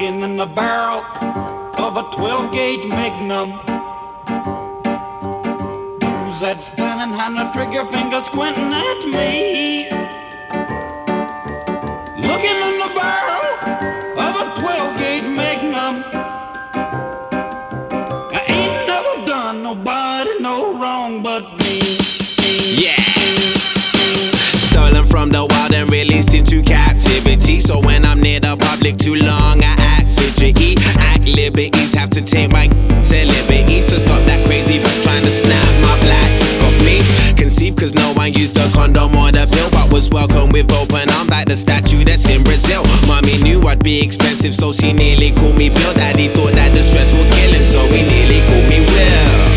Looking in the barrel of a 12-gauge Magnum. Who's that standing behind the trigger finger squinting at me? Looking in the barrel of a 12-gauge Magnum. I ain't never done nobody no wrong but me. Yeah. Stolen from the wild and released into captivity. So when I'm near the public too long, I act fidgety. Act liberties, have to take my to liberties to stop that crazy bitch trying to snap my black off me. Conceived cause no one used a condom or the pill, but was welcome with open arms like the statue that's in Brazil. Mommy knew I'd be expensive, so she nearly called me Bill. Daddy thought that the stress would kill him, so he nearly called me Will.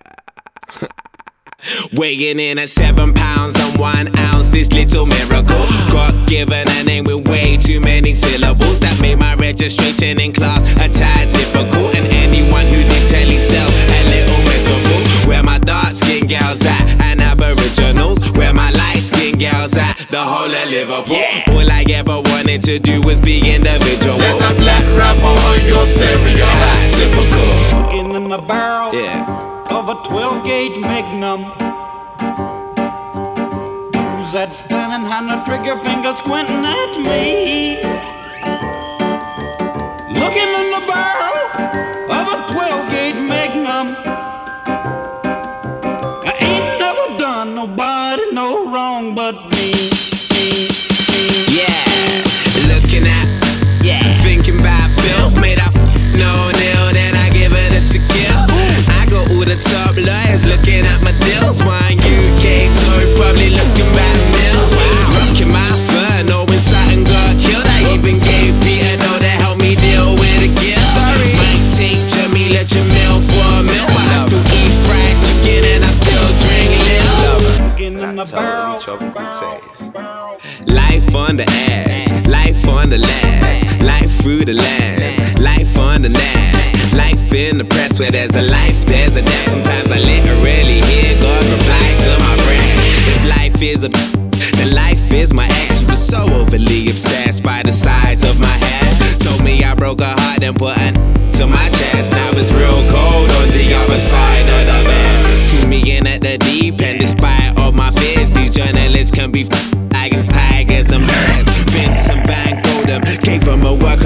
Weighing in at 7 pounds and 1 ounce, this little miracle. Got given a name with way too many syllables that made my registration in class a tad difficult. And anyone who did tell himself a little miserable. Where my dark skin girls at and aboriginals, where my light skin girls at, the whole of Liverpool. Yeah. All I ever wanted to do was be individual. Says a black rapper on your stereo. Typical. Looking in the barrel of a 12-gauge Magnum. Who's that standing behind the trigger finger squinting at me? Looking in the barrel of a 12-gauge Magnum. I ain't never done nobody no wrong but me. Yeah, looking at, thinking about filth, made up no nil, then I give it a secure. I got all the top lawyers looking at my deals. One UK tour, probably looking back mill. Rocking my fur, knowing something got killed. I even gave Peter though to help me deal with the guilt. Might take Jamila Jamil for a meal, but I still eat fried chicken and I still drink Lil. Looking in the barrel. Life on the edge, life on the ledge, life through the lens, life on the net, life in the press where there's a life, there's a death. Sometimes I literally hear God reply to my friend. If life is a then life is my ex. She was so overly obsessed by the size of my head. Told me I broke her heart and put an to my chest. Now it's real cold on the other side of the bed. Threw me in at the deep end despite all my fears. These journalists can be lions, tigers and bears. Vincent Van Gogh them, gave them a work